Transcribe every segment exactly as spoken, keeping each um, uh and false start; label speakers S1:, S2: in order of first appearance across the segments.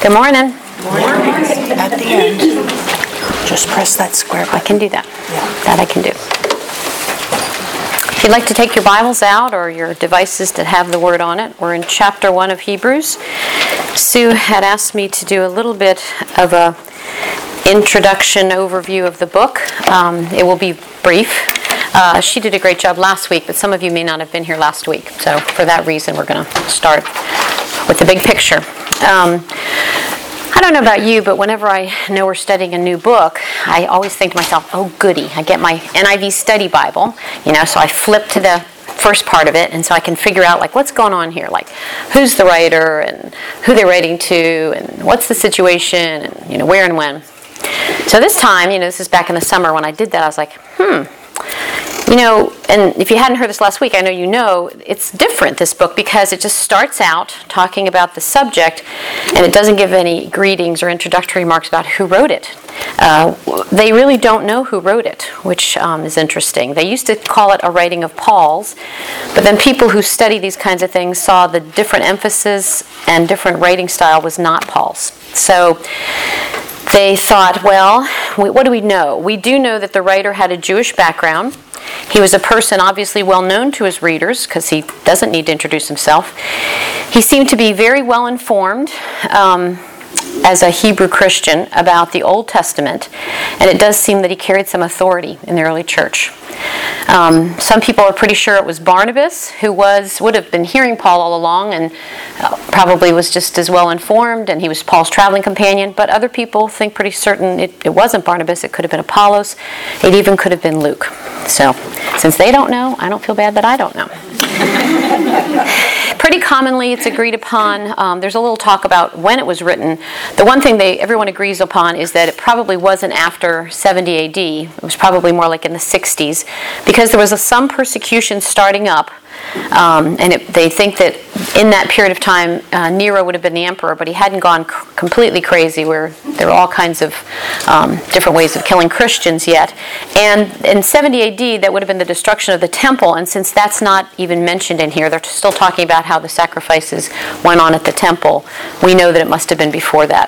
S1: Good morning.
S2: Morning. At the end, just press that square button.
S1: I can do that.
S2: Yeah.
S1: That I can do. If you'd like to take your Bibles out or your devices that have the Word on it, we're in chapter one of Hebrews. Sue had asked me to do a little bit of a introduction overview of the book. Um, it will be brief. Uh, she did a great job last week, but some of you may not have been here last week. So for that reason, we're going to start with the big picture. Um, I don't know about you, but whenever I know we're studying a new book, I always think to myself, oh goody, I get my N I V study Bible, you know, so I flip to the first part of it, and so I can figure out, like, what's going on here, like, who's the writer, and who they're writing to, and what's the situation, and, you know, where and when. So this time, you know, this is back in the summer when I did that, I was like, hmm, you know, and if you hadn't heard this last week, I know you know, it's different, this book, because it just starts out talking about the subject, and it doesn't give any greetings or introductory remarks about who wrote it. Uh, they really don't know who wrote it, which um, is interesting. They used to call it a writing of Paul's, but then people who study these kinds of things saw the different emphasis and different writing style was not Paul's. So they thought, well, what do we know? We do know that the writer had a Jewish background. He was a person obviously well known to his readers because he doesn't need to introduce himself. He seemed to be very well informed um, as a Hebrew Christian about the Old Testament, and it does seem that he carried some authority in the early church. Um, some people are pretty sure it was Barnabas, who was would have been hearing Paul all along and uh, probably was just as well informed, and he was Paul's traveling companion, but other people think pretty certain it, it wasn't Barnabas. It could have been Apollos. It even could have been Luke. So, since they don't know, I don't feel bad that I don't know. Pretty commonly, it's agreed upon. Um, there's a little talk about when it was written. The one thing they everyone agrees upon is that it probably wasn't after seventy A D. It was probably more like in the sixties, because there was a, some persecution starting up. Um, and it, they think that in that period of time, uh, Nero would have been the emperor, but he hadn't gone c- completely crazy, where there were all kinds of um, different ways of killing Christians yet. And in seventy A D, that would have been the destruction of the temple, and since that's not even mentioned in here, they're still talking about how the sacrifices went on at the temple. We know that it must have been before that.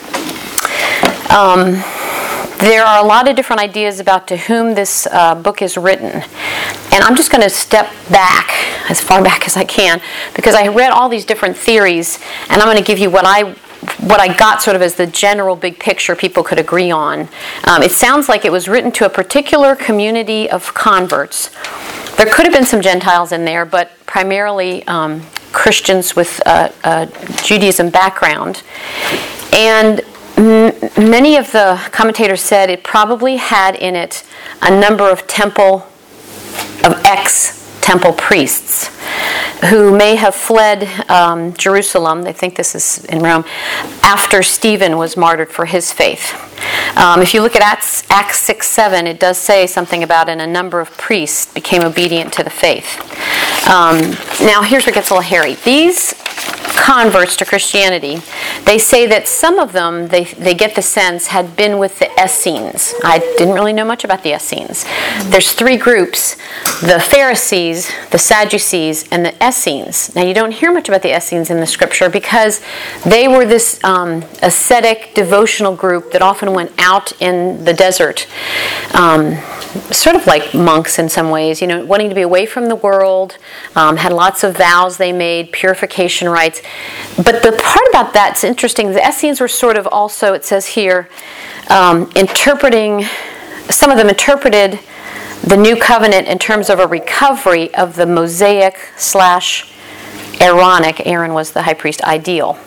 S1: Um, There are a lot of different ideas about to whom this uh, book is written. And I'm just going to step back, as far back as I can, because I read all these different theories, and I'm going to give you what I what I got sort of as the general big picture people could agree on. Um, it sounds like it was written to a particular community of converts. There could have been some Gentiles in there, but primarily um, Christians with a, a Judaism background. And many of the commentators said it probably had in it a number of temple, of ex-temple priests who may have fled um, Jerusalem, they think this is in Rome, after Stephen was martyred for his faith. Um, if you look at Acts, Acts six seven, it does say something about and a number of priests became obedient to the faith. Um, now here's where it gets a little hairy. These converts to Christianity, they say that some of them, they they get the sense, had been with the Essenes. I didn't really know much about the Essenes. There's three groups, the Pharisees, the Sadducees, and the Essenes. Now you don't hear much about the Essenes in the scripture because they were this um, ascetic, devotional group that often went out in the desert, um, sort of like monks in some ways, you know, wanting to be away from the world, um, had lots of vows they made, purification rites. But the part about that's interesting, the Essenes were sort of also, it says here, um, interpreting, some of them interpreted the new covenant in terms of a recovery of the Mosaic slash Aaronic, Aaron was the high priest, ideal.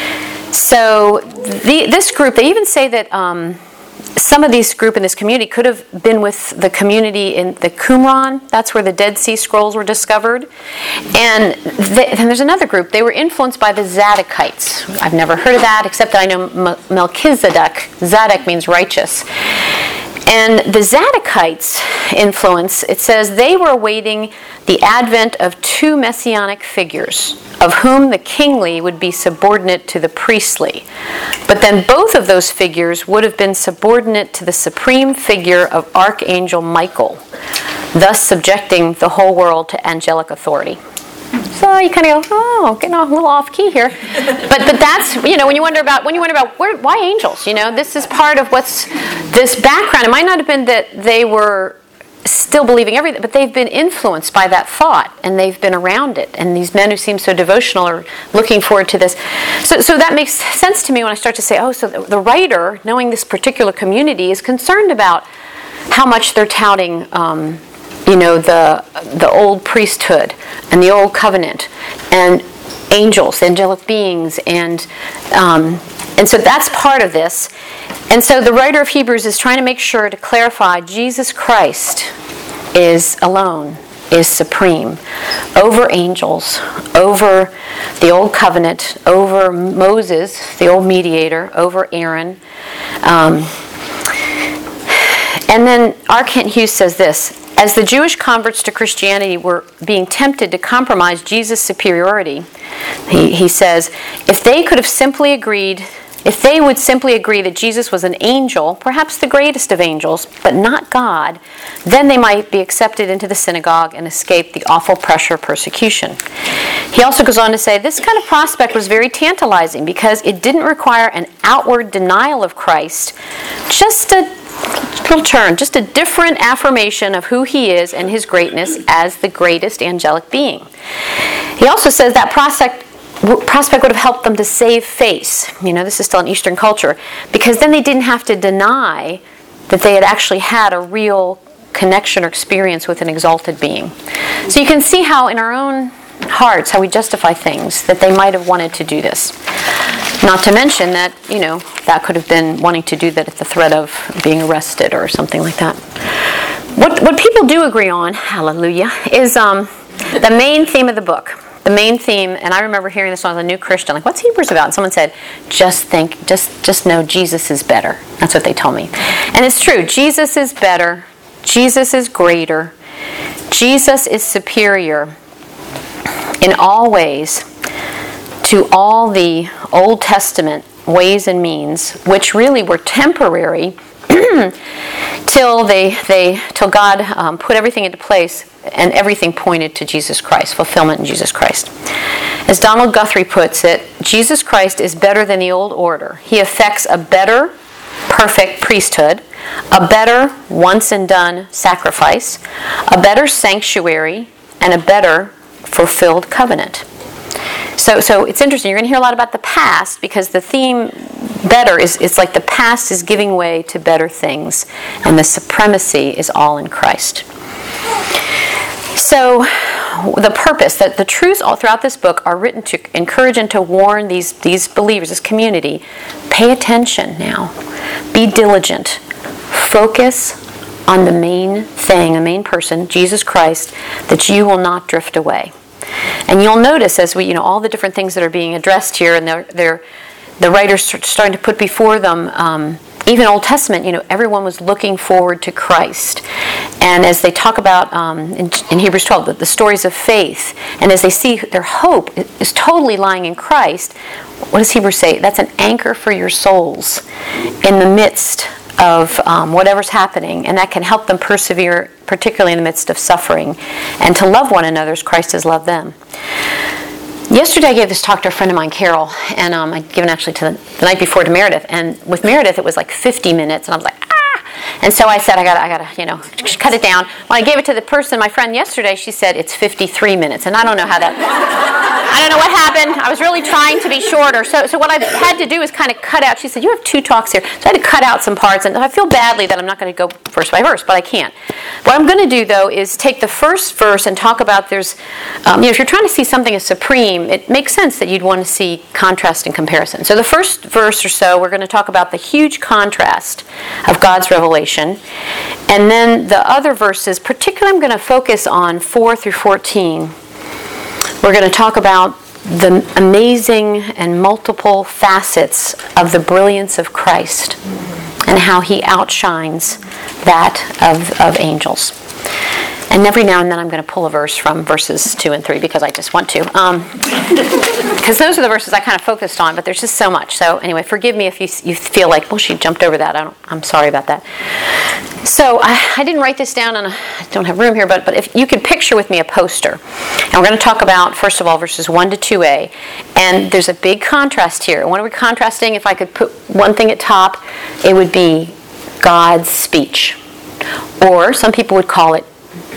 S1: So the, this group, they even say that um, some of these group in this community could have been with the community in the Qumran. That's where the Dead Sea Scrolls were discovered. And, they, and there's another group. They were influenced by the Zadokites. I've never heard of that, except that I know Melchizedek. Zadok means righteous. And the Zadokites' influence, it says they were awaiting the advent of two messianic figures, of whom the kingly would be subordinate to the priestly. But then both of those figures would have been subordinate to the supreme figure of Archangel Michael, thus subjecting the whole world to angelic authority. So you kind of go, oh, getting a little off key here. But but that's, you know, when you wonder about when you wonder about where, why angels, you know, this is part of what's this background. It might not have been that they were still believing everything, but they've been influenced by that thought, and they've been around it. And these men who seem so devotional are looking forward to this. So, so that makes sense to me when I start to say, oh, so the, the writer, knowing this particular community, is concerned about how much they're touting, um, you know, the the old priesthood and the old covenant and angels, angelic beings, and um, and so that's part of this. And so the writer of Hebrews is trying to make sure to clarify Jesus Christ is alone, is supreme, over angels, over the old covenant, over Moses, the old mediator, over Aaron. Um, and then R. Kent Hughes says this: as the Jewish converts to Christianity were being tempted to compromise Jesus' superiority, he, he says, if they could have simply agreed, if they would simply agree that Jesus was an angel, perhaps the greatest of angels, but not God, then they might be accepted into the synagogue and escape the awful pressure of persecution. He also goes on to say, this kind of prospect was very tantalizing because it didn't require an outward denial of Christ, just a little turn, just a different affirmation of who he is and his greatness as the greatest angelic being. He also says that prospect prospect would have helped them to save face. You know, this is still an Eastern culture, because then they didn't have to deny that they had actually had a real connection or experience with an exalted being. So you can see how in our own hearts, how we justify things, that they might have wanted to do this. Not to mention that, you know, that could have been wanting to do that at the threat of being arrested or something like that. What what people do agree on, hallelujah, is um, the main theme of the book. The main theme, and I remember hearing this when I was a new Christian, like, what's Hebrews about? And someone said, just think, just, just know Jesus is better. That's what they told me. And it's true. Jesus is better. Jesus is greater. Jesus is superior in all ways to all the Old Testament ways and means, which really were temporary till they they till God um, put everything into place, and everything pointed to Jesus Christ, fulfillment in Jesus Christ. As Donald Guthrie puts it, Jesus Christ is better than the old order. He effects a better, perfect priesthood, a better once and done sacrifice, a better sanctuary, and a better fulfilled covenant. So, so it's interesting. You're going to hear a lot about the past, because the theme better is it's like the past is giving way to better things, and the supremacy is all in Christ. So the purpose, that the truths all throughout this book are written to encourage and to warn these, these believers, this community, pay attention now. Be diligent. Focus on the main thing, the main person, Jesus Christ, that you will not drift away. And you'll notice as we, you know, all the different things that are being addressed here, and they're, they're the writers starting to put before them, um, even Old Testament, you know, everyone was looking forward to Christ. And as they talk about um, in, in Hebrews twelve, the, the stories of faith, and as they see their hope is totally lying in Christ, what does Hebrews say? That's an anchor for your souls in the midst of um, whatever's happening, and that can help them persevere, particularly in the midst of suffering, and to love one another as Christ has loved them. Yesterday I gave this talk to a friend of mine, Carol, and um, I'd given actually to the, the night before to Meredith, and with Meredith it was like fifty minutes, and I was like, ah! And so I said, I gotta, I gotta, you know, cut it down. When I gave it to the person, my friend yesterday, she said it's fifty-three minutes, and I don't know how that, I don't know what happened. I was really trying to be shorter. So, so what I had to do is kind of cut out. She said, you have two talks here. So I had to cut out some parts, and I feel badly that I'm not going to go verse by verse, but I can't. What I'm going to do, though, is take the first verse and talk about there's, um, you know, if you're trying to see something as supreme, it makes sense that you'd want to see contrast and comparison. So the first verse or so, we're going to talk about the huge contrast of God's revelation. And then the other verses, particularly I'm going to focus on four through fourteen. We're going to talk about the amazing and multiple facets of the brilliance of Christ and how he outshines that of, of angels. And every now and then I'm going to pull a verse from verses two and three because I just want to. Um, because those are the verses I kind of focused on, but there's just so much. So anyway, forgive me if you you feel like, well, she jumped over that. I don't, I'm sorry about that. So I, I didn't write this down, and I don't have room here, but, but if you could picture with me a poster. And we're going to talk about, first of all, verses one to two a. And there's a big contrast here. What are we contrasting? If I could put one thing at top, it would be God's speech. Or some people would call it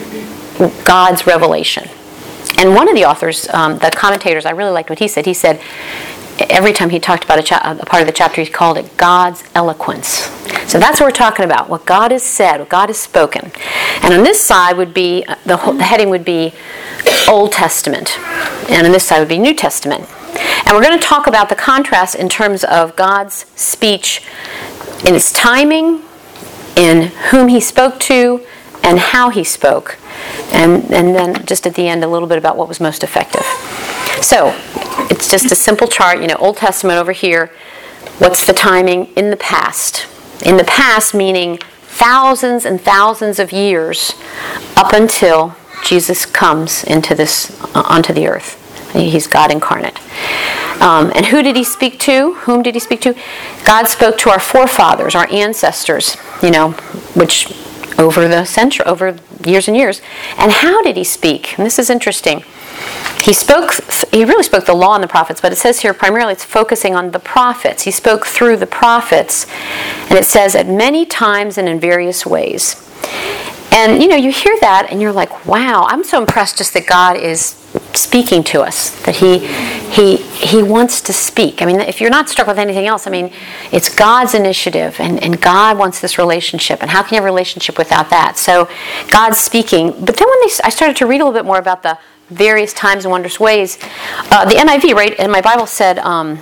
S1: God's revelation. And one of the authors, um, the commentators, I really liked what he said. He said every time he talked about a, cha- a part of the chapter, he called it God's eloquence. So that's what we're talking about, what God has said, what God has spoken. And on this side would be, the, whole, the heading would be Old Testament. And on this side would be New Testament. And we're going to talk about the contrast in terms of God's speech in its timing, in whom he spoke to, and how he spoke. And, and then just at the end, a little bit about what was most effective. So, it's just a simple chart, you know, Old Testament over here. What's the timing? In the past. In the past, meaning thousands and thousands of years up until Jesus comes into this, uh, onto the earth. He's God incarnate. Um, and who did he speak to? Whom did he speak to? God spoke to our forefathers, our ancestors, you know, which over the century, over years and years. And how did he speak? And this is interesting. He spoke, he really spoke the law and the prophets, but it says here primarily it's focusing on the prophets. He spoke through the prophets, and it says at many times and in various ways. And, you know, you hear that and you're like, wow, I'm so impressed just that God is speaking to us, that he he he wants to speak. I mean, if you're not struck with anything else, I mean, it's God's initiative, and, and God wants this relationship, and how can you have a relationship without that? So God's speaking. But then when they, I started to read a little bit more about the various times and wondrous ways, uh, the N I V, right, in my Bible said um,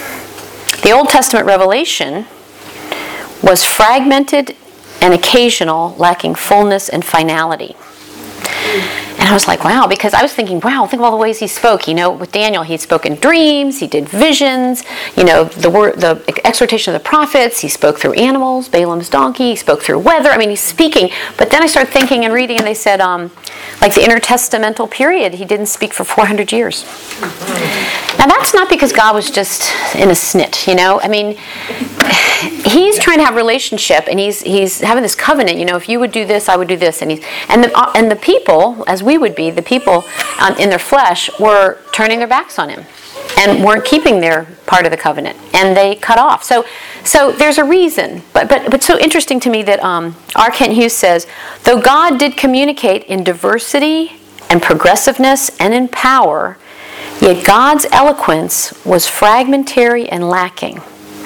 S1: the Old Testament revelation was fragmented and occasional, lacking fullness and finality. And I was like, wow, because I was thinking, wow, think of all the ways he spoke. You know, with Daniel, he spoke in dreams, he did visions, you know, the word, the exhortation of the prophets, he spoke through animals, Balaam's donkey, he spoke through weather. I mean, he's speaking. But then I started thinking and reading, and they said, um, like the intertestamental period, he didn't speak for four hundred years. Now, that's not because God was just in a snit, you know. I mean, he's trying to have a relationship, and he's he's having this covenant. You know, if you would do this, I would do this, and he's and the uh, and the people, as we would be, the people um, in their flesh were turning their backs on him, and weren't keeping their part of the covenant, and they cut off. So, so there's a reason. But but but so interesting to me that um, R. Kent Hughes says, though God did communicate in diversity and progressiveness and in power, yet God's eloquence was fragmentary and lacking.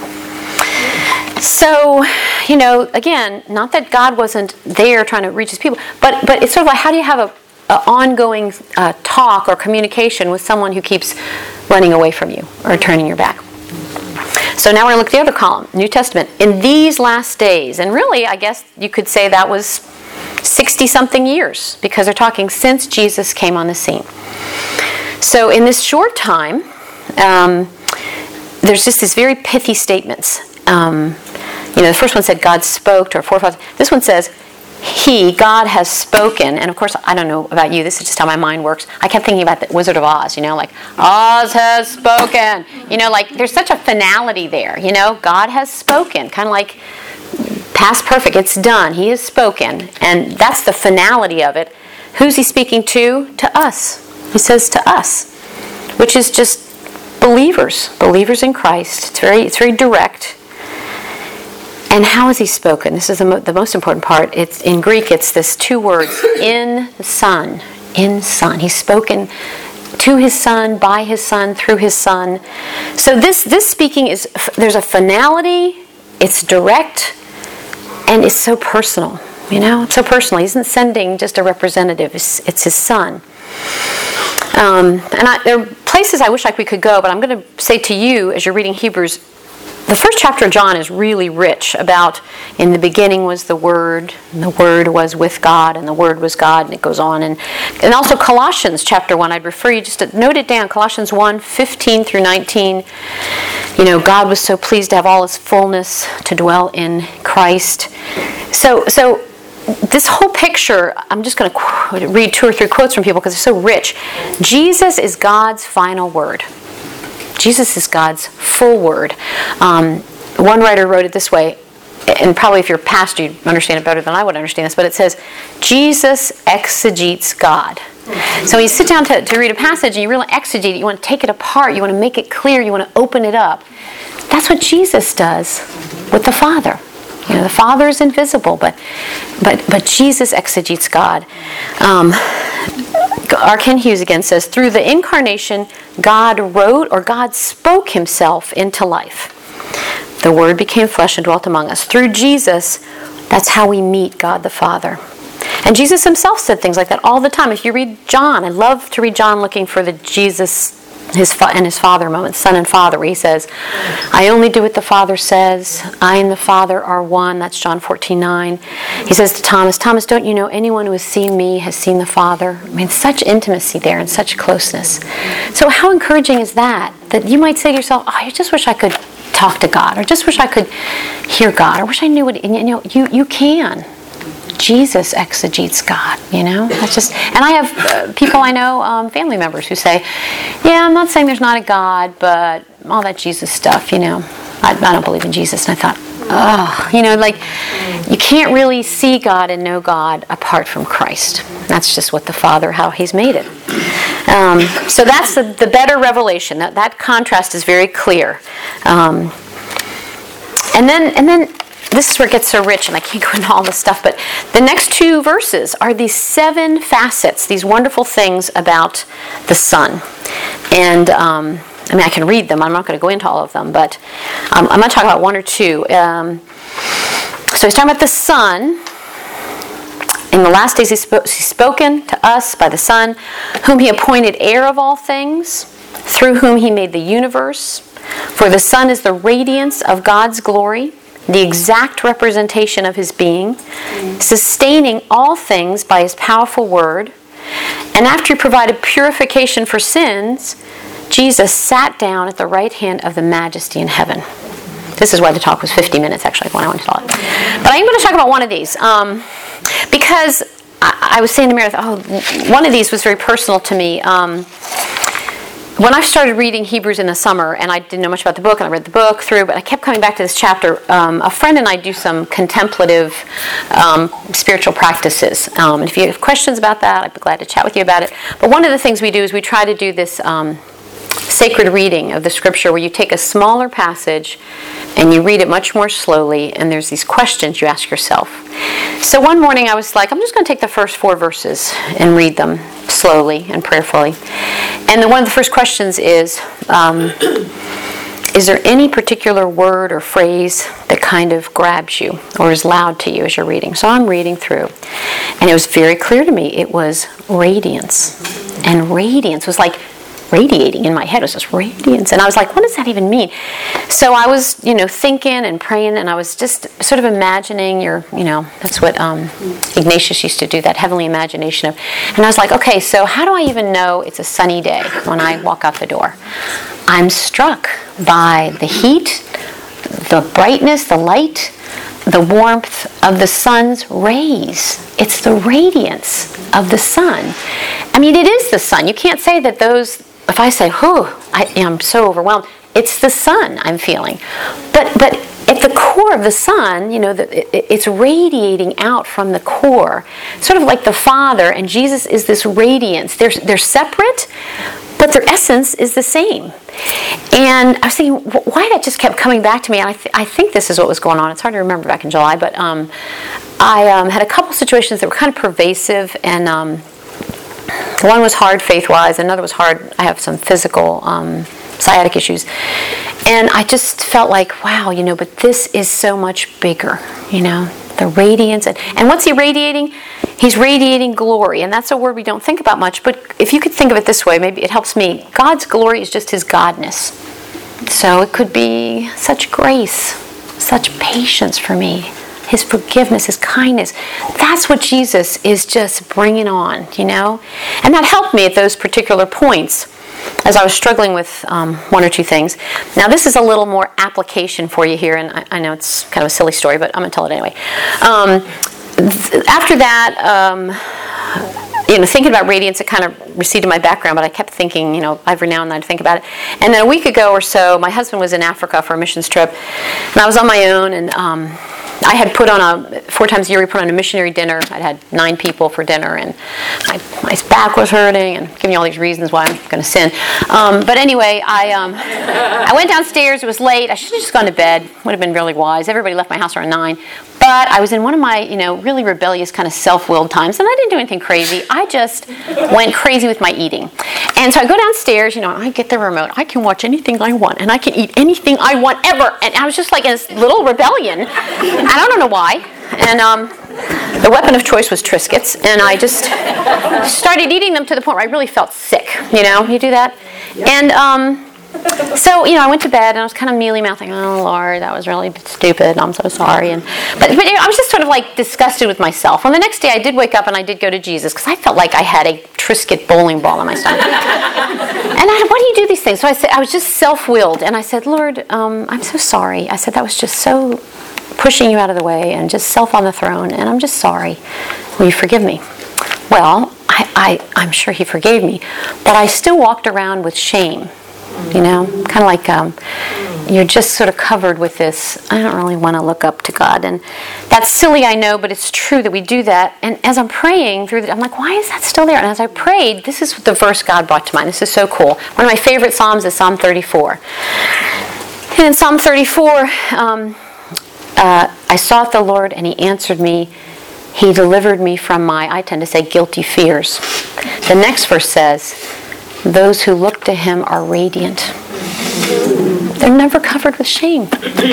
S1: So, you know, again, not that God wasn't there trying to reach his people, but but it's sort of like, how do you have a, a ongoing uh, talk or communication with someone who keeps running away from you or turning your back? So now we're going to look at the other column, New Testament. In these last days, and really, I guess you could say that was sixty-something years, because they're talking since Jesus came on the scene. So in this short time, um, there's just these very pithy statements. Um, you know, the first one said God spoke to our forefathers. This one says, He, God, has spoken. And of course, I don't know about you, this is just how my mind works. I kept thinking about the Wizard of Oz, you know, like, Oz has spoken. You know, like, there's such a finality there, you know, God has spoken. Kind of like past perfect, it's done. He has spoken. And that's the finality of it. Who's he speaking to? To us. He says to us, which is just believers, believers in Christ. It's very, it's very direct. And how has he spoken? This is the, mo- the most important part. It's in Greek. It's this two words: in the Son, in Son. He's spoken to his Son, by his Son, through his Son. So this this speaking is, there's a finality. It's direct, and it's so personal. You know, it's so personal. He isn't sending just a representative. It's, it's his Son. Um, and I, there are places I wish I we could go, but I'm going to say to you, as you're reading Hebrews, the first chapter of John is really rich about, in the beginning was the Word, and the Word was with God, and the Word was God, and it goes on. And, and also Colossians chapter one, I'd refer you just to note it down, Colossians one, fifteen through nineteen. You know, God was so pleased to have all his fullness to dwell in Christ. So, so this whole picture, I'm just going to read two or three quotes from people because they're so rich. Jesus is God's final word. Jesus is God's full word. Um, one writer wrote it this way, and probably if you're a pastor, you'd understand it better than I would understand this, but it says, Jesus exegetes God. So when you sit down to, to read a passage and you really exegete it, you want to take it apart, you want to make it clear, you want to open it up. That's what Jesus does with the Father. You know, the Father is invisible, but but but Jesus exegetes God. Um, R. Ken Hughes again says, through the incarnation, God wrote or God spoke himself into life. The Word became flesh and dwelt among us. Through Jesus, that's how we meet God the Father. And Jesus himself said things like that all the time. If you read John, I love to read John looking for the Jesus his fa- and his Father moment, Son and Father, where he says, I only do what the Father says. I and the Father are one. That's John fourteen nine. He says to Thomas, Thomas, don't you know anyone who has seen me has seen the Father? I mean, such intimacy there and such closeness. So how encouraging is that? That you might say to yourself, oh, I just wish I could talk to God, or just wish I could hear God, or wish I knew what, and you know, you, you can. Jesus exegetes God, you know? That's just, and I have uh, people I know, um, family members who say, yeah, I'm not saying there's not a God, but all that Jesus stuff, you know, I, I don't believe in Jesus. And I thought, oh, you know, like, you can't really see God and know God apart from Christ. That's just what the Father, how he's made it. Um, so that's the, the better revelation. That, that contrast is very clear. Um, and then, and then, this is where it gets so rich, and I can't go into all this stuff, but the next two verses are these seven facets, these wonderful things about the Son. And, um, I mean, I can read them. I'm not going to go into all of them, but um, I'm going to talk about one or two. Um, so he's talking about the Son. In the last days he's, sp- he's spoken to us by the Son, whom he appointed heir of all things, through whom he made the universe. For the Son is the radiance of God's glory, the exact representation of his being, sustaining all things by his powerful word. And after he provided purification for sins, Jesus sat down at the right hand of the Majesty in heaven. This is why the talk was fifty minutes, actually, when I went to talk. But I'm going to talk about one of these. Um, because I, I was saying to Meredith, oh, one of these was very personal to me. Um, When I started reading Hebrews in the summer, and I didn't know much about the book, and I read the book through, but I kept coming back to this chapter. Um, a friend and I do some contemplative um, spiritual practices. Um, and if you have questions about that, I'd be glad to chat with you about it. But one of the things we do is we try to do this um, sacred reading of the Scripture where you take a smaller passage and you read it much more slowly, and there's these questions you ask yourself. So one morning I was like, I'm just going to take the first four verses and read them slowly and prayerfully. And then one of the first questions is, um, is there any particular word or phrase that kind of grabs you or is loud to you as you're reading? So I'm reading through, and it was very clear to me it was radiance. And radiance was like radiating in my head. It was just radiance. And I was like, what does that even mean? So I was, you know, thinking and praying, and I was just sort of imagining your, you know, that's what um, Ignatius used to do, that heavenly imagination of. And I was like, okay, so how do I even know it's a sunny day when I walk out the door? I'm struck by the heat, the brightness, the light, the warmth of the sun's rays. It's the radiance of the sun. I mean, it is the sun. You can't say that those, if I say, whew, I am so overwhelmed, it's the sun I'm feeling. But but at the core of the sun, you know, the, it, it's radiating out from the core. Sort of like the Father and Jesus is this radiance. They're, they're separate, but their essence is the same. And I was thinking, why that just kept coming back to me. And I, th- I think this is what was going on. It's hard to remember back in July, but um, I um, had a couple situations that were kind of pervasive, and um, one was hard faith-wise, another was hard. I have some physical um, sciatic issues. And I just felt like, wow, you know, but this is so much bigger, you know, the radiance. And, and what's he radiating? He's radiating glory. And that's a word we don't think about much. But if you could think of it this way, maybe it helps me. God's glory is just his godness. So it could be such grace, such patience for me, his forgiveness, his kindness. That's what Jesus is just bringing on, you know. And that helped me at those particular points as I was struggling with um, one or two things. Now, this is a little more application for you here, and I, I know it's kind of a silly story, but I'm going to tell it anyway. Um, after that, um, you know, thinking about radiance, it kind of receded my background, but I kept thinking, you know, every now and then I'd think about it. And then a week ago or so, my husband was in Africa for a missions trip, and I was on my own, and um, I had put on a, four times a year we put on a missionary dinner. I'd had nine people for dinner, and my, my back was hurting, and giving you all these reasons why I'm going to sin. Um, but anyway, I um, I went downstairs. It was late. I should have just gone to bed. Would have been really wise. Everybody left my house around nine. But I was in one of my, you know, really rebellious kind of self-willed times, and I didn't do anything crazy. I just went crazy with my eating. And so I go downstairs, you know, and I get the remote. I can watch anything I want, and I can eat anything I want ever. And I was just like in this little rebellion. And I don't know why. And um, the weapon of choice was Triscuits, and I just started eating them to the point where I really felt sick. You know, you do that? And um, so, you know, I went to bed, and I was kind of mealy-mouthing, oh, Lord, that was really stupid. I'm so sorry. And But, but you know, I was just sort of, like, disgusted with myself. On the next day, I did wake up, and I did go to Jesus, because I felt like I had a Triscuit bowling ball in my stomach. And I, why do you do these things? So I said, I was just self-willed, and I said, Lord, um, I'm so sorry. I said, that was just so pushing you out of the way and just self on the throne, and I'm just sorry. Will you forgive me? Well, I, I, I'm sure he forgave me, but I still walked around with shame, you know, kind of like um, you're just sort of covered with this, I don't really want to look up to God, and that's silly, I know, but it's true that we do that. And as I'm praying through the, I'm like, why is that still there? And as I prayed, this is the verse God brought to mind. This is so cool. One of my favorite Psalms is Psalm thirty-four. And in Psalm thirty-four, um, Uh, I sought the Lord, and he answered me. He delivered me from my, I tend to say, guilty fears. The next verse says, those who look to him are radiant. They're never covered with shame.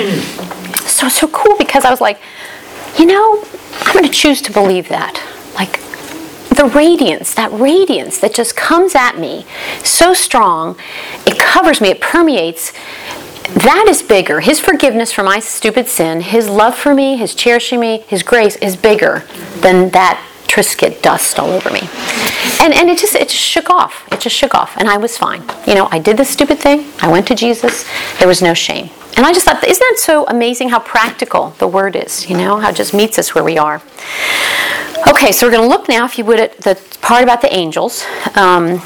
S1: So, so cool, because I was like, you know, I'm going to choose to believe that. Like, the radiance, that radiance that just comes at me so strong, it covers me, it permeates. That is bigger. His forgiveness for my stupid sin, his love for me, his cherishing me, his grace is bigger than that Triscuit dust all over me. And and it just it just shook off. It just shook off. And I was fine. You know, I did this stupid thing. I went to Jesus. There was no shame. And I just thought, isn't that so amazing how practical the word is, you know, how it just meets us where we are. Okay, so we're going to look now, if you would, at the part about the angels. Um,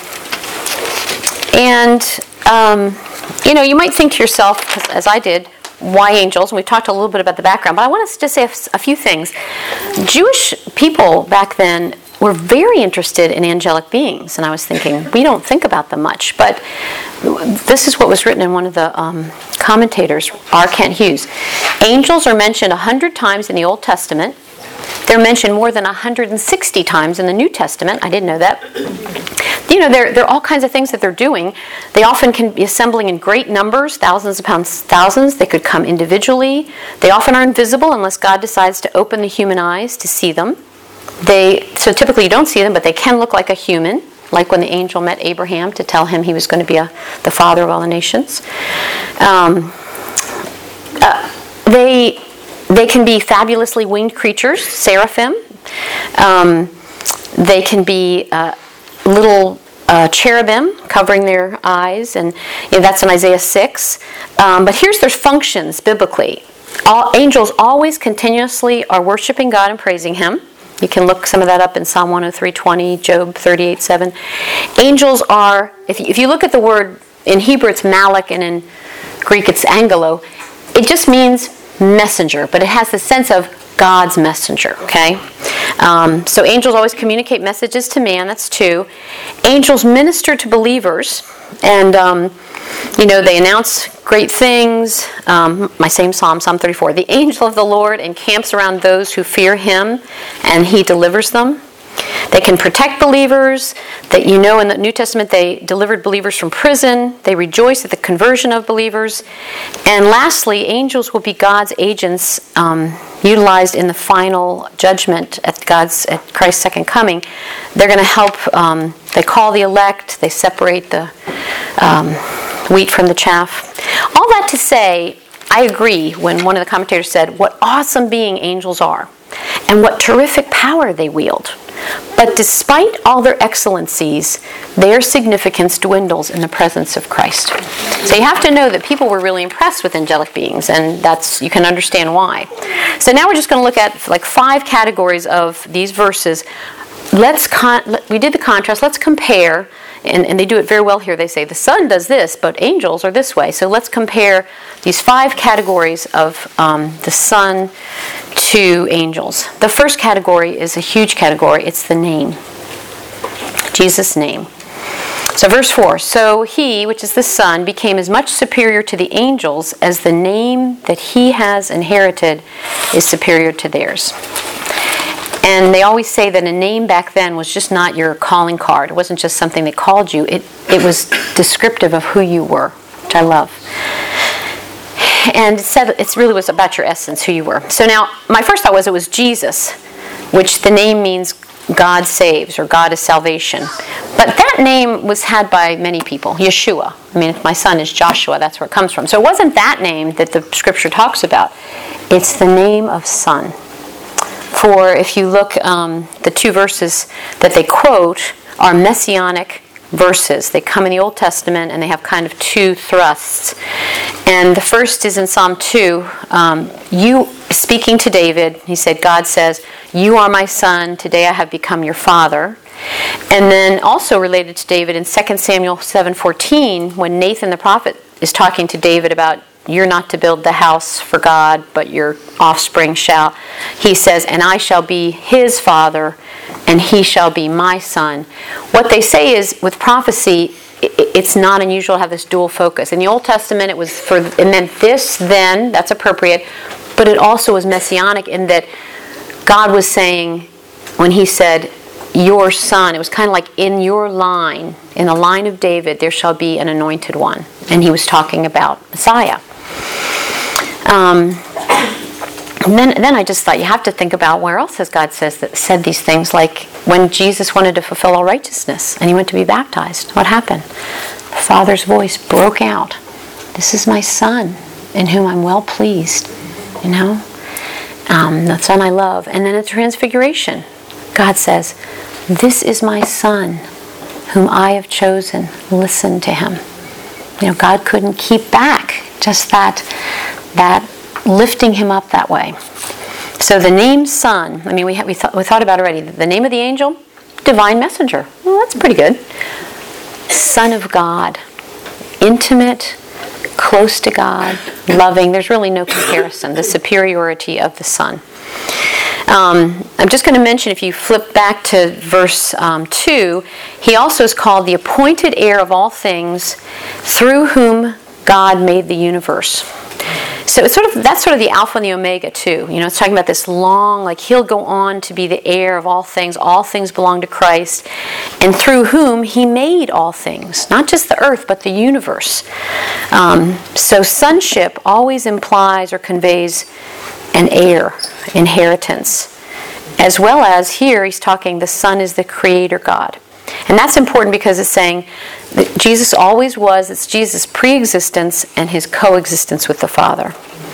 S1: and... Um, You know, you might think to yourself, as I did, why angels? And we talked a little bit about the background, but I want to just say a few things. Jewish people back then were very interested in angelic beings, and I was thinking, we don't think about them much, but this is what was written in one of the um, commentators, R. Kent Hughes. Angels are mentioned one hundred times in the Old Testament. They're mentioned more than one hundred sixty times in the New Testament. I didn't know that. You know, there, there are all kinds of things that they're doing. They often can be assembling in great numbers, thousands upon thousands. They could come individually. They often are invisible unless God decides to open the human eyes to see them. They so typically you don't see them, but they can look like a human, like when the angel met Abraham to tell him he was going to be a, the father of all the nations. Um, uh, they they can be fabulously winged creatures, seraphim. Um, they can be uh, little uh, cherubim covering their eyes, and you know, that's in Isaiah six. Um, but here's their functions biblically. All angels always continuously are worshiping God and praising Him. You can look some of that up in Psalm one oh three twenty, Job thirty-eight seven. Angels are, if you, if you look at the word, in Hebrew it's malak, and in Greek it's angelo. It just means messenger, but it has the sense of God's messenger, okay? Um, so angels always communicate messages to man, that's two. Angels minister to believers, and, um, you know, they announce great things. Um, my same psalm, Psalm thirty-four. The angel of the Lord encamps around those who fear Him, and He delivers them. They can protect believers. That you know in the New Testament they delivered believers from prison. They rejoice at the conversion of believers. And lastly, angels will be God's agents um, utilized in the final judgment at God's at Christ's second coming. They're going to help. Um, they call the elect. They separate the um, wheat from the chaff. All that to say, I agree when one of the commentators said, "What awesome being angels are, and what terrific power they wield. But despite all their excellencies, their significance dwindles in the presence of Christ." So you have to know that people were really impressed with angelic beings, and that's you can understand why. So now we're just going to look at like five categories of these verses. Let's con- we did the contrast. Let's compare, and, and they do it very well here. They say the Son does this, but angels are this way. So let's compare these five categories of um, the Son to angels. The first category is a huge category. It's the name. Jesus' name. So verse four, so he, which is the Son, became as much superior to the angels as the name that he has inherited is superior to theirs. And they always say that a name back then was just not your calling card. It wasn't just something they called you. It, it was descriptive of who you were, which I love. And it said it really was about your essence, who you were. So now, my first thought was it was Jesus, which the name means God saves, or God is salvation. But that name was had by many people, Yeshua. I mean, if my son is Joshua, that's where it comes from. So it wasn't that name that the scripture talks about. It's the name of Son. For if you look, um, the two verses that they quote are messianic verses. They come in the Old Testament and they have kind of two thrusts. And the first is in Psalm two. Um, you, speaking to David, he said, God says, "You are my son, today I have become your father." And then also related to David in Second Samuel seven fourteen, when Nathan the prophet is talking to David about you're not to build the house for God, but your offspring shall. He says, "And I shall be his father, and he shall be my son." What they say is, with prophecy, it's not unusual to have this dual focus. In the Old Testament, it was for, it meant this, then, that's appropriate, but it also was messianic in that God was saying, when he said, your son, it was kind of like in your line, in the line of David, there shall be an anointed one. And he was talking about Messiah. Um, and then, then I just thought you have to think about where else has God says that said these things, like when Jesus wanted to fulfill all righteousness and he went to be baptized. What happened? The Father's voice broke out. This is my son in whom I'm well pleased. You know? Um, the son I love. And then at Transfiguration, God says, this is my son whom I have chosen. Listen to him. You know, God couldn't keep back just that, that lifting him up that way. So the name Son, I mean, we, ha- we, th- we thought about it already. The name of the angel, divine messenger. Well, that's pretty good. Son of God. Intimate, close to God, loving. There's really no comparison. The superiority of the Son. Um, I'm just going to mention, if you flip back to verse um, two, he also is called the appointed heir of all things, through whom God made the universe. So it's sort of that's sort of the Alpha and the Omega too. You know, it's talking about this long, like he'll go on to be the heir of all things. All things belong to Christ, and through whom he made all things, not just the earth but the universe. Um, so sonship always implies or conveys an heir, inheritance, as well as here he's talking the Son is the Creator God. And that's important because it's saying that Jesus always was, it's Jesus' pre-existence and his coexistence with the Father.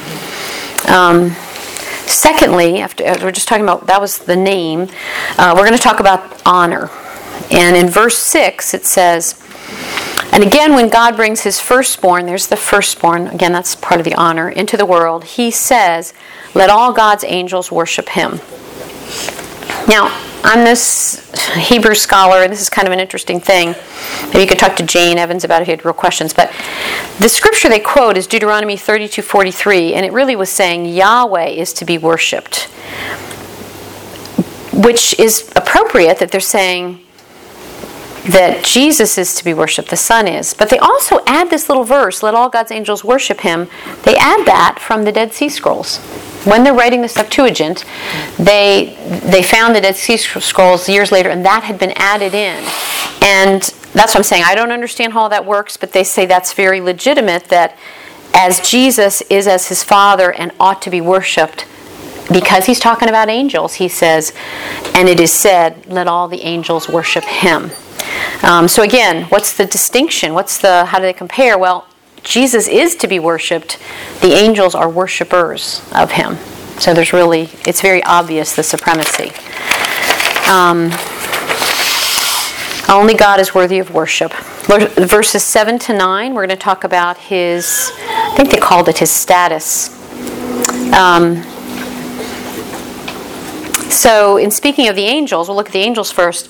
S1: Um, secondly, after we're just talking about, that was the name, uh, we're going to talk about honor. And in verse six it says, and again when God brings his firstborn, there's the firstborn, again that's part of the honor, into the world, he says, let all God's angels worship him. Now, I'm this Hebrew scholar, and this is kind of an interesting thing. Maybe you could talk to Jane Evans about it if you had real questions. But the scripture they quote is Deuteronomy thirty-two forty-three, and it really was saying Yahweh is to be worshipped, which is appropriate that they're saying that Jesus is to be worshipped, the Son is. But they also add this little verse, let all God's angels worship him. They add that from the Dead Sea Scrolls. When they're writing the Septuagint, they they found the Dead Sea Scrolls years later, and that had been added in. And that's what I'm saying. I don't understand how all that works, but they say that's very legitimate, that as Jesus is as his Father and ought to be worshipped, because he's talking about angels, he says, and it is said, let all the angels worship him. Um, so again, what's the distinction? What's the, how do they compare? Well, Jesus is to be worshipped. The angels are worshipers of him. So there's really, it's very obvious, the supremacy. Um, Only God is worthy of worship. Verses seven to nine, we're going to talk about his, I think they called it his status. Um, so in speaking of the angels, we'll look at the angels first.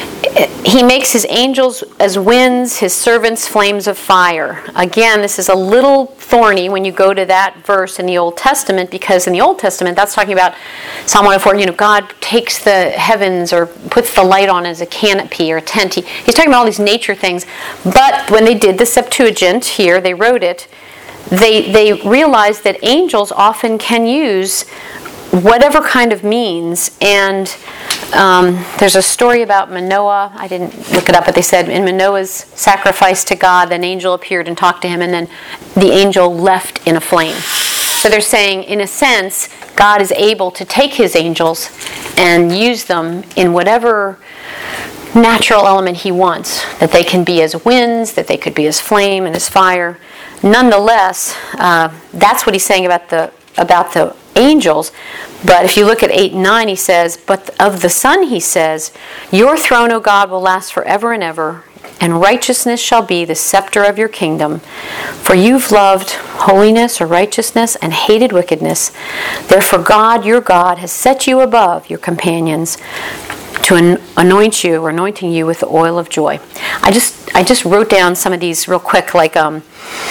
S1: He makes his angels as winds, his servants flames of fire. Again, this is a little thorny when you go to that verse in the Old Testament, because in the Old Testament, that's talking about Psalm one oh four, you know, God takes the heavens or puts the light on as a canopy or a tent. He, he's talking about all these nature things. But when they did the Septuagint here, they wrote it, they, they realized that angels often can use whatever kind of means. And um, there's a story about Manoah. I didn't look it up, but they said in Manoah's sacrifice to God, an angel appeared and talked to him, and then the angel left in a flame. So they're saying, in a sense, God is able to take his angels and use them in whatever natural element he wants, that they can be as winds, that they could be as flame and as fire. Nonetheless, uh, that's what he's saying about the about the angels. But if you look at eight and nine, he says, but of the Son, he says, your throne, O God, will last forever and ever, and righteousness shall be the scepter of your kingdom. For you've loved holiness or righteousness and hated wickedness. Therefore God, your God, has set you above your companions to anoint you or anointing you with the oil of joy. I just I just wrote down some of these real quick, like um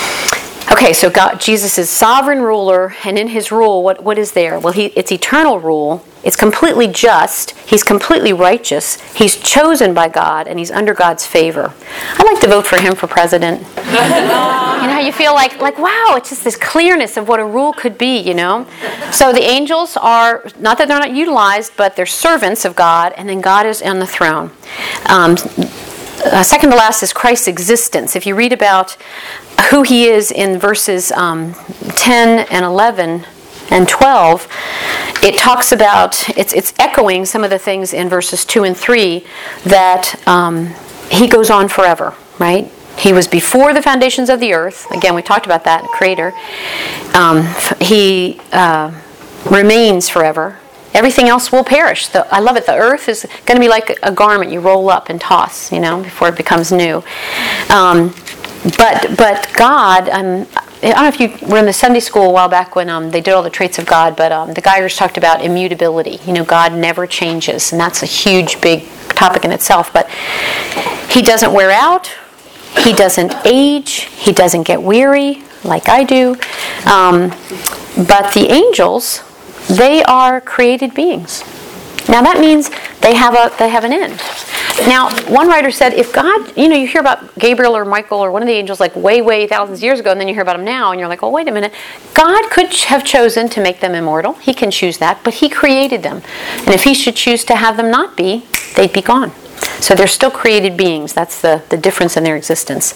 S1: okay, so God, Jesus is sovereign ruler, and in his rule, what, what is there? Well, he, it's eternal rule. It's completely just. He's completely righteous. He's chosen by God, and he's under God's favor. I'd like to vote for him for president. You know how you feel like, like, wow, it's just this clearness of what a rule could be, you know? So the angels are, not that they're not utilized, but they're servants of God, and then God is on the throne. Um, uh, second to last is Christ's existence. If you read about who he is in verses um, ten and eleven and twelve, it talks about, it's it's echoing some of the things in verses two and three, that um, he goes on forever, right? He was before the foundations of the earth. Again, we talked about that, creator. Um, he uh, remains forever. Everything else will perish. The, I love it. The earth is going to be like a garment you roll up and toss, you know, before it becomes new. Um, But but God, um, I don't know if you were in the Sunday school a while back when um, they did all the traits of God, but um, the Geigers talked about immutability. You know, God never changes, and that's a huge, big topic in itself. But he doesn't wear out. He doesn't age. He doesn't get weary like I do. Um, but the angels, they are created beings. Now that means they have a they have an end. Now, one writer said, if God, you know, you hear about Gabriel or Michael or one of the angels like way, way thousands of years ago, and then you hear about them now, and you're like, oh, wait a minute. God could have chosen to make them immortal. He can choose that, but he created them. And if he should choose to have them not be, they'd be gone. So they're still created beings. That's the, the difference in their existence.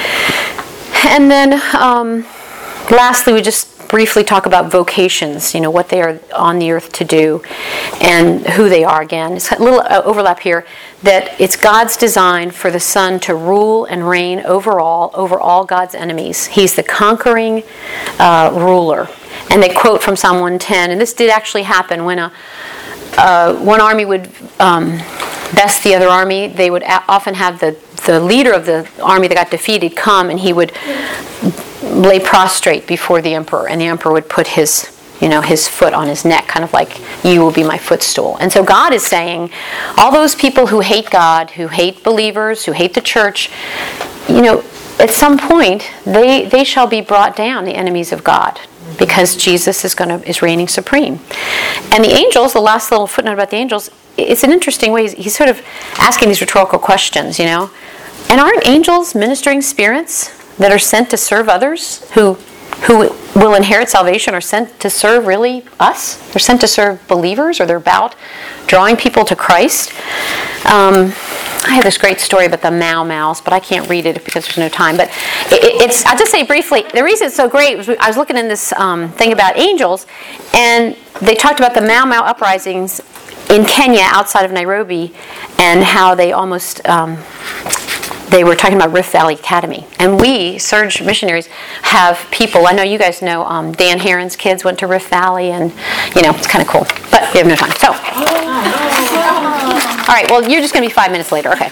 S1: And then, um, lastly, we just briefly talk about vocations, you know, what they are on the earth to do and who they are again. It's a little uh, overlap here, that it's God's design for the Son to rule and reign over all, over all God's enemies. He's the conquering uh, ruler. And they quote from Psalm one ten, and this did actually happen when a uh, one army would um, best the other army. They would a- often have the, the leader of the army that got defeated come, and he would lay prostrate before the emperor, and the emperor would put his, you know, his foot on his neck, kind of like, you will be my footstool. And so God is saying, all those people who hate God, who hate believers, who hate the church, you know, at some point, they they shall be brought down, the enemies of God, because Jesus is going to is reigning supreme. And the angels, the last little footnote about the angels, it's an interesting way. He's, he's sort of asking these rhetorical questions, you know. And aren't angels ministering spirits that are sent to serve others, who who will inherit salvation, are sent to serve really us? They're sent to serve believers, or they're about drawing people to Christ. Um, I have this great story about the Mau Maus, but I can't read it because there's no time. But it, it's, I'll just say briefly, the reason it's so great was I was looking in this um, thing about angels, and they talked about the Mau Mau uprisings in Kenya outside of Nairobi, and how they almost... Um, They were talking about Rift Valley Academy. And we, Surge missionaries, have people, I know you guys know, um, Dan Heron's kids went to Rift Valley, and, you know, it's kind of cool. But we have no time. So. All right, well, you're just going to be five minutes later. Okay.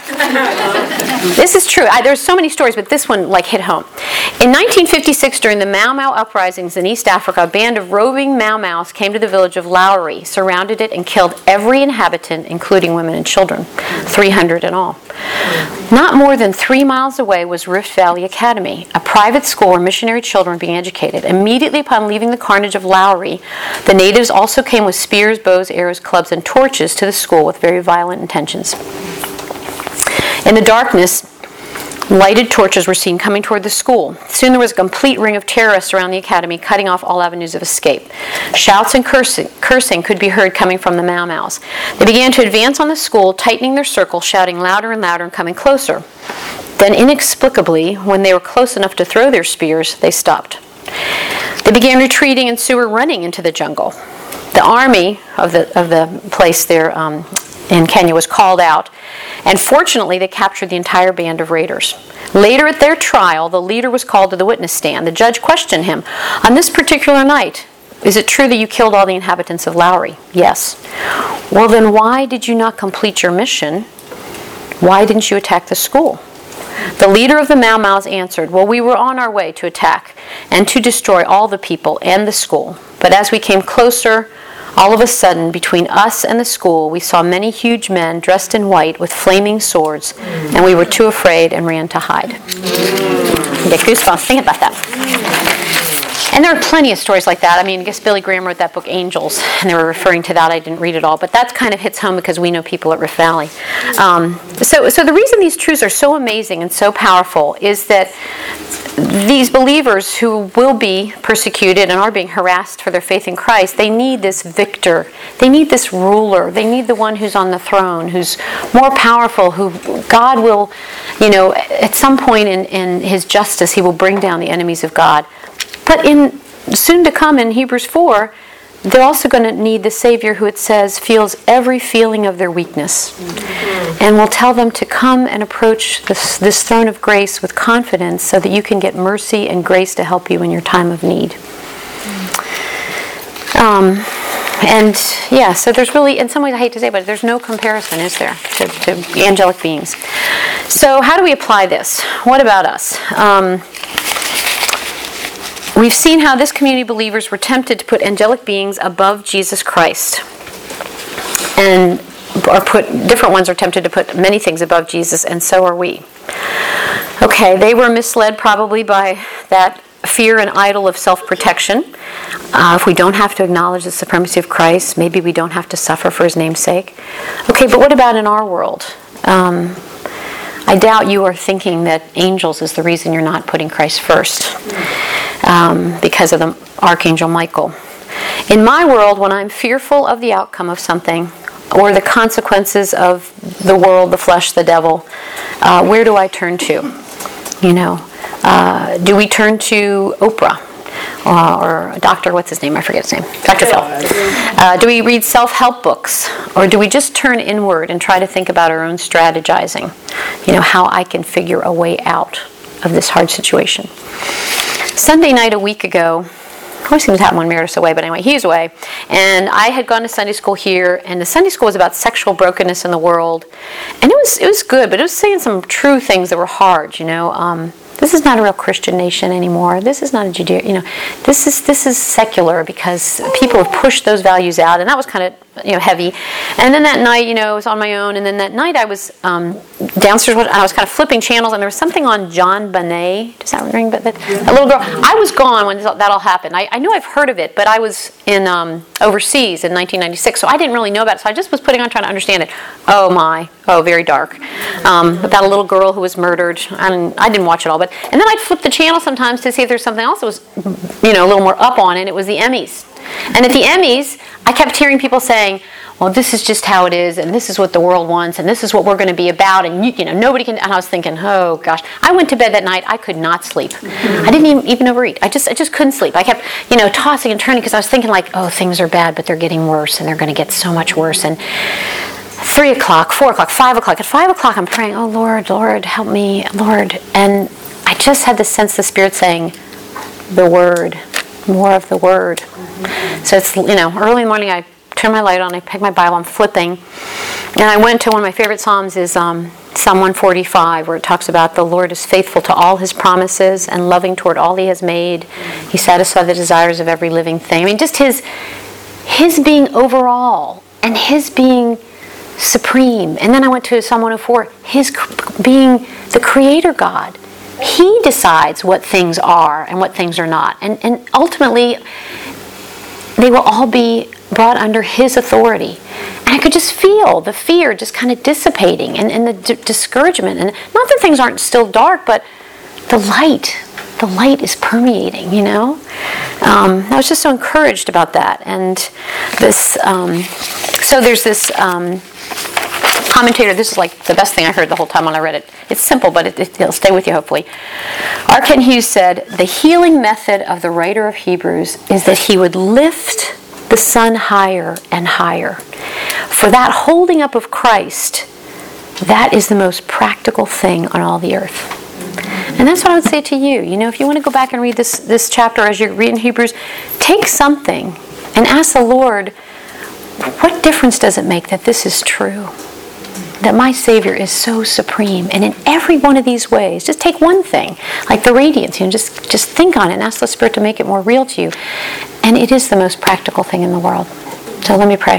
S1: This is true. I, there's so many stories, but this one, like, hit home. In nineteen fifty-six, during the Mau Mau uprisings in East Africa, a band of roving Mau Maus came to the village of Lowry, surrounded it, and killed every inhabitant, including women and children, three hundred in all. Not more than three miles away was Rift Valley Academy, a private school where missionary children were being educated. Immediately upon leaving the carnage of Lowry, the natives also came with spears, bows, arrows, clubs, and torches to the school with very violent intentions. In the darkness, lighted torches were seen coming toward the school. Soon there was a complete ring of terrorists around the academy, cutting off all avenues of escape. Shouts and cursing, cursing could be heard coming from the Mau Maus. They began to advance on the school, tightening their circle, shouting louder and louder and coming closer. Then inexplicably, when they were close enough to throw their spears, they stopped. They began retreating and soon were running into the jungle. The army of the of the place there um, in Kenya was called out, and fortunately they captured the entire band of raiders. Later at their trial, the leader was called to the witness stand. The judge questioned him. On this particular night, is it true that you killed all the inhabitants of Lowry? Yes. Well, then why did you not complete your mission? Why didn't you attack the school? The leader of the Mau Maus answered, well, we were on our way to attack and to destroy all the people and the school. But as we came closer, all of a sudden, between us and the school, we saw many huge men dressed in white with flaming swords, and we were too afraid and ran to hide. You get goosebumps thinking about that. And there are plenty of stories like that. I mean, I guess Billy Graham wrote that book, Angels, and they were referring to that. I didn't read it all, but that kind of hits home because we know people at Rift Valley. Um, so, so the reason these truths are so amazing and so powerful is that these believers who will be persecuted and are being harassed for their faith in Christ, they need this victor. They need this ruler. They need the one who's on the throne, who's more powerful, who God will, you know, at some point in, in his justice, he will bring down the enemies of God. But in soon to come in Hebrews four, they're also going to need the Savior who, it says, feels every feeling of their weakness, mm-hmm. and will tell them to come and approach this, this throne of grace with confidence so that you can get mercy and grace to help you in your time of need. Mm-hmm. Um, and yeah, so there's really, in some ways I hate to say, but there's no comparison, is there, to, to angelic beings. So how do we apply this? What about us? Um, We've seen how this community of believers were tempted to put angelic beings above Jesus Christ. And or put different ones are tempted to put many things above Jesus, and so are we. Okay, they were misled probably by that fear and idol of self-protection. Uh, if we don't have to acknowledge the supremacy of Christ, maybe we don't have to suffer for his name's sake. Okay, but what about in our world? Um, I doubt you are thinking that angels is the reason you're not putting Christ first. Um, because of the Archangel Michael. In my world, when I'm fearful of the outcome of something or the consequences of the world, the flesh, the devil, uh, where do I turn to? You know, uh, do we turn to Oprah uh, or Doctor What's his name? I forget his name. Doctor Phil. Uh, do we read self-help books, or do we just turn inward and try to think about our own strategizing? You know, how I can figure a way out of this hard situation. Sunday night a week ago, I always seem to happen when Meredith's away, but anyway, he's away. And I had gone to Sunday school here, and the Sunday school was about sexual brokenness in the world. And it was it was good, but it was saying some true things that were hard, you know. Um, this is not a real Christian nation anymore. This is not a Judeo, you know. This is this is secular because people have pushed those values out, and that was kind of, you know, heavy. And then that night, you know, I was on my own, and then that night I was um, downstairs, and I was kind of flipping channels, and there was something on John Bonet. Does that ring? But that a little girl. I was gone when that all happened. I, I knew I've heard of it, but I was in um, overseas in nineteen ninety-six, so I didn't really know about it. So I just was putting on trying to understand it. Oh my, oh very dark. Um, about a little girl who was murdered. I didn't, I didn't watch it all, but and then I'd flip the channel sometimes to see if there's something else that was, you know, a little more up on it. It was the Emmys. And at the Emmys, I kept hearing people saying, well, this is just how it is, and this is what the world wants, and this is what we're going to be about, and you, you know, nobody can. And I was thinking, oh gosh, I went to bed that night. I could not sleep. I didn't even, even overeat. I just, I just couldn't sleep. I kept, you know, tossing and turning because I was thinking like, oh, things are bad, but they're getting worse, and they're going to get so much worse. And three o'clock, four o'clock, five o'clock. At five o'clock, I'm praying, oh Lord, Lord, help me, Lord. And I just had the sense, the Spirit saying, the Word, more of the Word. So it's, you know, early in the morning, I turn my light on, I pick my Bible, I'm flipping, and I went to one of my favorite Psalms is um, Psalm one forty-five, where it talks about the Lord is faithful to all His promises and loving toward all He has made. He satisfies the desires of every living thing. I mean, just His, His being overall and His being supreme. And then I went to Psalm one oh four, His being the Creator God. He decides what things are and what things are not. And, and ultimately, they will all be brought under His authority. And I could just feel the fear just kind of dissipating and, and the d- discouragement. And not that things aren't still dark, but the light, the light is permeating, you know? Um, I was just so encouraged about that. And this, um, so there's this um, commentator, this is like the best thing I heard the whole time when I read it. It's simple, but it, it, it'll stay with you hopefully. R. Kent Hughes said, the healing method of the writer of Hebrews is that he would lift the sun higher and higher. For that holding up of Christ, that is the most practical thing on all the earth. And that's what I would say to you. You know, if you want to go back and read this, this chapter as you're reading Hebrews, take something and ask the Lord, what difference does it make that this is true? That my Savior is so supreme, and in every one of these ways, just take one thing, like the radiance, you know, just, just think on it and ask the Spirit to make it more real to you. And it is the most practical thing in the world. So let me pray.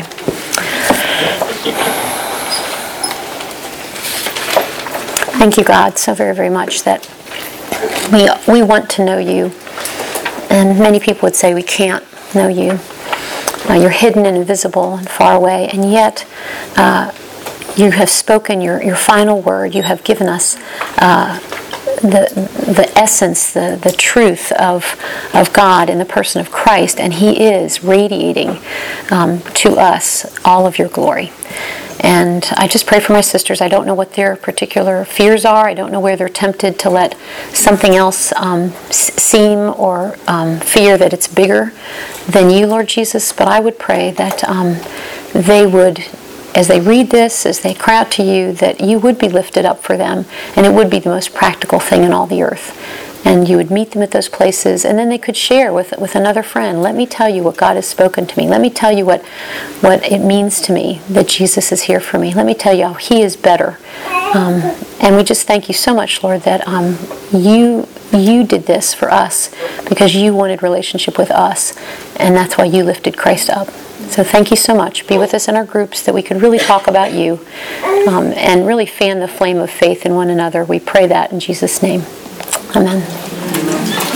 S1: Thank you, God, so very, very much that we we want to know you. And many people would say we can't know you. Uh, you're hidden and invisible and far away, and yet uh, you have spoken your, your final word. You have given us uh, the the essence, the, the truth of of God in the person of Christ, and He is radiating um, to us all of your glory. And I just pray for my sisters. I don't know what their particular fears are. I don't know where they're tempted to let something else um, seem or um, fear that it's bigger than you, Lord Jesus. But I would pray that um, they would, as they read this, as they cry out to you, that you would be lifted up for them, and it would be the most practical thing in all the earth. And you would meet them at those places, and then they could share with with another friend. Let me tell you what God has spoken to me. Let me tell you what what it means to me that Jesus is here for me. Let me tell you how He is better. Um, and we just thank you so much, Lord, that um, you you did this for us because you wanted relationship with us, and that's why you lifted Christ up. So thank you so much. Be with us in our groups that we could really talk about you um, and really fan the flame of faith in one another. We pray that in Jesus' name. Amen.